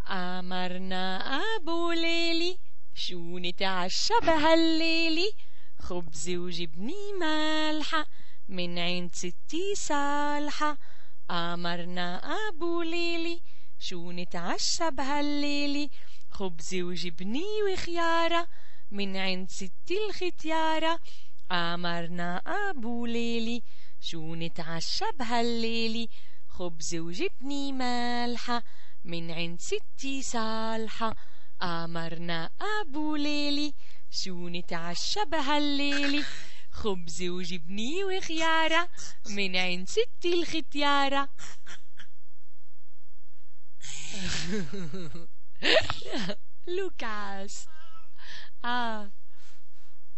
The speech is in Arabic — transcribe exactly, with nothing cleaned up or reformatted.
أمرنا أبو ليلي شو نتعشى بهالليلي، خبز وجبني مالحة من عند ستي صالحة. أمرنا أبو ليلي شو نتعشى بهالليلي، خبز وجبني وخيارة من عند ستي الختيارة. أمرنا أبو ليلي شو نتعشى بهالليلي، خبز وجبني مالحة من عند ستي صالحة. أمرنا أبو ليلي شو نتعشى بهالليلي، خبز وجبني وخيارة من عند ستي الختيارة. لوكاس. آه